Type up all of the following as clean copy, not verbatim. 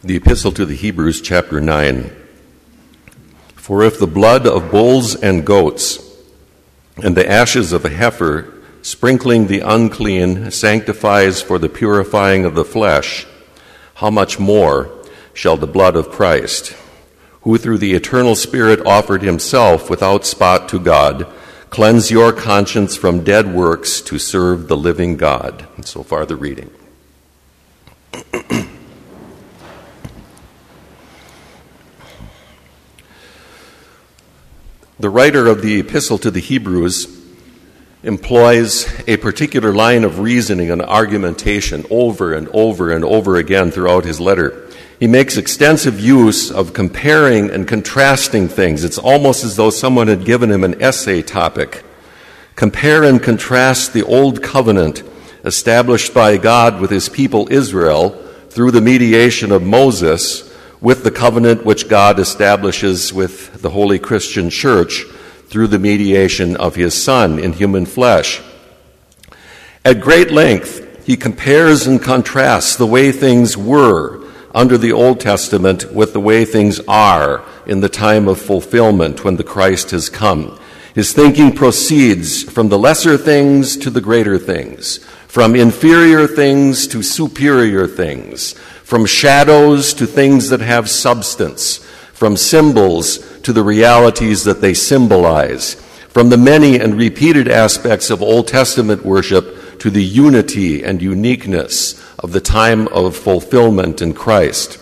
The Epistle to the Hebrews, chapter 9. For if the blood of bulls and goats and the ashes of a heifer, sprinkling the unclean, sanctifies for the purifying of the flesh, how much more shall the blood of Christ, who through the eternal Spirit offered himself without spot to God, cleanse your conscience from dead works to serve the living God. And so far the reading. The writer of the Epistle to the Hebrews employs a particular line of reasoning and argumentation over and over and over again throughout his letter. He makes extensive use of comparing and contrasting things. It's almost as though someone had given him an essay topic. Compare and contrast the old covenant established by God with his people Israel through the mediation of Moses with the covenant which God establishes with the Holy Christian Church through the mediation of his Son in human flesh. At great length, he compares and contrasts the way things were under the Old Testament with the way things are in the time of fulfillment when the Christ has come. His thinking proceeds from the lesser things to the greater things, from inferior things to superior things, from shadows to things that have substance, from symbols to the realities that they symbolize, from the many and repeated aspects of Old Testament worship to the unity and uniqueness of the time of fulfillment in Christ.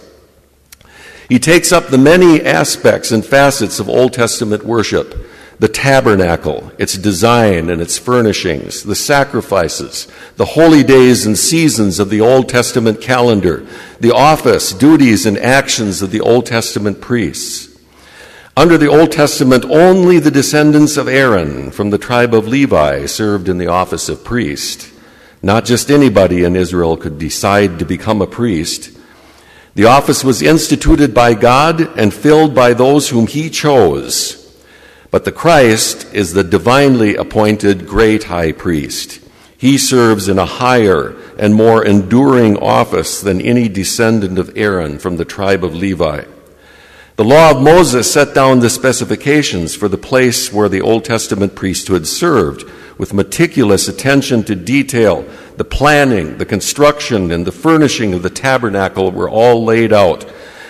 He takes up the many aspects and facets of Old Testament worship: the tabernacle, its design and its furnishings, the sacrifices, the holy days and seasons of the Old Testament calendar, the office, duties, and actions of the Old Testament priests. Under the Old Testament, only the descendants of Aaron from the tribe of Levi served in the office of priest. Not just anybody in Israel could decide to become a priest. The office was instituted by God and filled by those whom he chose. But the Christ is the divinely appointed great high priest. He serves in a higher and more enduring office than any descendant of Aaron from the tribe of Levi. The law of Moses set down the specifications for the place where the Old Testament priesthood served, with meticulous attention to detail. The planning, the construction, and the furnishing of the tabernacle were all laid out.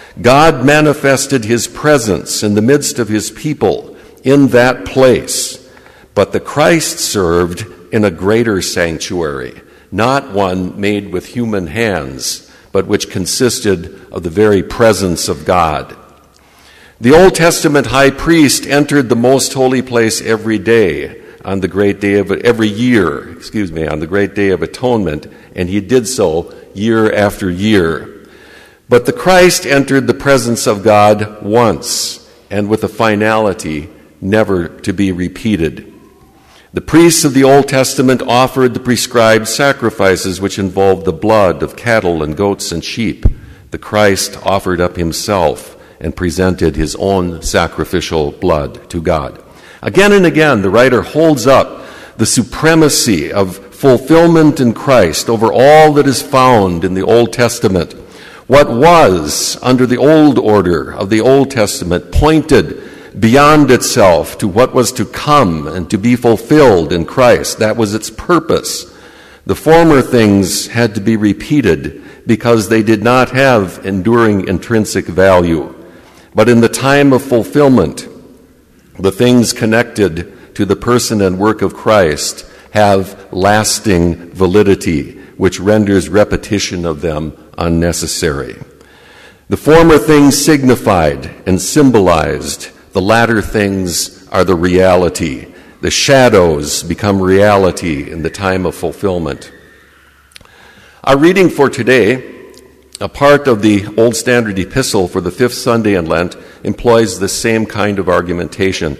God manifested his presence in the midst of his people in that place, but the Christ served in a greater sanctuary, not one made with human hands, but which consisted of the very presence of God. The Old Testament high priest entered the most holy place every day on the great day of every year, on the great day of atonement, and he did so year after year. But the Christ entered the presence of God once, and with a finality never to be repeated. The priests of the Old Testament offered the prescribed sacrifices which involved the blood of cattle and goats and sheep. The Christ offered up himself and presented his own sacrificial blood to God. Again and again, the writer holds up the supremacy of fulfillment in Christ over all that is found in the Old Testament. What was under the old order of the Old Testament pointed beyond itself to what was to come and to be fulfilled in Christ. That was its purpose. The former things had to be repeated because they did not have enduring intrinsic value. But in the time of fulfillment, the things connected to the person and work of Christ have lasting validity, which renders repetition of them unnecessary. The former things signified and symbolized. The latter things are the reality. The shadows become reality in the time of fulfillment. Our reading for today, a part of the Old Standard Epistle for the fifth Sunday in Lent, employs the same kind of argumentation.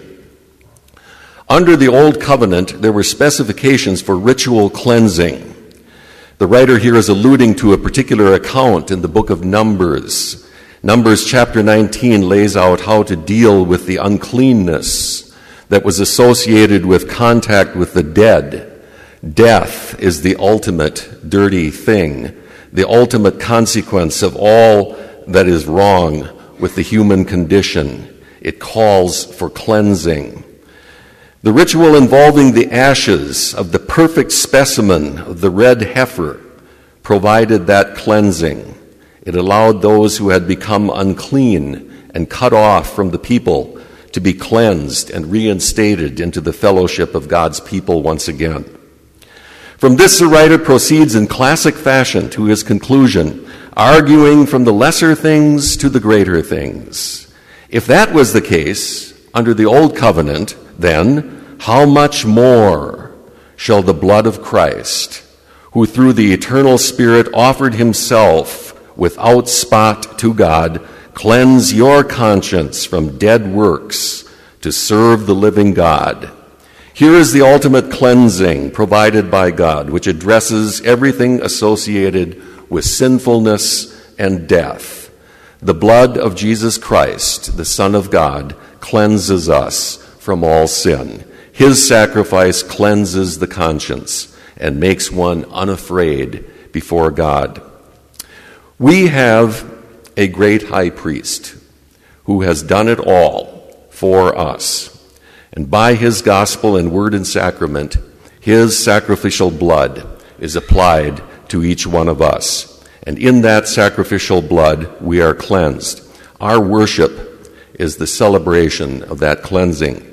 Under the Old Covenant, there were specifications for ritual cleansing. The writer here is alluding to a particular account in the book of Numbers. Numbers chapter 19 lays out how to deal with the uncleanness that was associated with contact with the dead. Death is the ultimate dirty thing, the ultimate consequence of all that is wrong with the human condition. It calls for cleansing. The ritual involving the ashes of the perfect specimen of the red heifer provided that cleansing. It allowed those who had become unclean and cut off from the people to be cleansed and reinstated into the fellowship of God's people once again. From this, the writer proceeds in classic fashion to his conclusion, arguing from the lesser things to the greater things. If that was the case under the Old Covenant, then how much more shall the blood of Christ, who through the eternal Spirit offered himself without spot to God, cleanse your conscience from dead works to serve the living God. Here is the ultimate cleansing provided by God, which addresses everything associated with sinfulness and death. The blood of Jesus Christ, the Son of God, cleanses us from all sin. His sacrifice cleanses the conscience and makes one unafraid before God. We have a great high priest who has done it all for us. And by his gospel and word and sacrament, his sacrificial blood is applied to each one of us. And in that sacrificial blood, we are cleansed. Our worship is the celebration of that cleansing.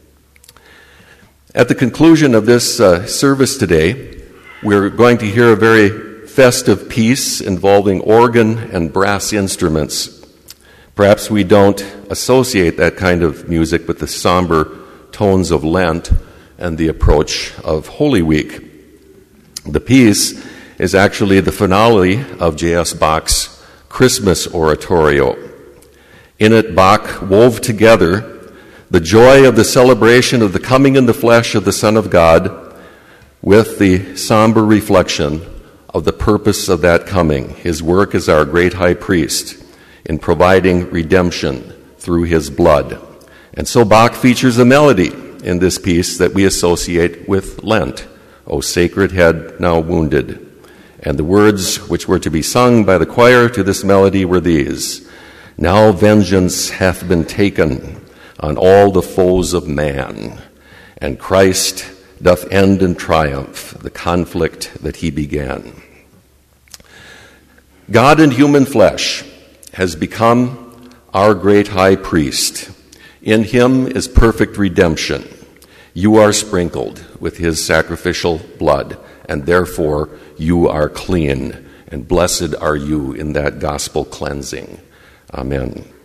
At the conclusion of this service today, we're going to hear a very festive piece involving organ and brass instruments. Perhaps we don't associate that kind of music with the somber tones of Lent and the approach of Holy Week. The piece is actually the finale of J.S. Bach's Christmas Oratorio. In it, Bach wove together the joy of the celebration of the coming in the flesh of the Son of God with the somber reflection of the purpose of that coming, his work as our great high priest in providing redemption through his blood. And so Bach features a melody in this piece that we associate with Lent, O sacred head now wounded. And the words which were to be sung by the choir to this melody were these: Now vengeance hath been taken on all the foes of man, and Christ doth end in triumph the conflict that he began. God in human flesh has become our great high priest. In him is perfect redemption. You are sprinkled with his sacrificial blood, and therefore you are clean, and blessed are you in that gospel cleansing. Amen.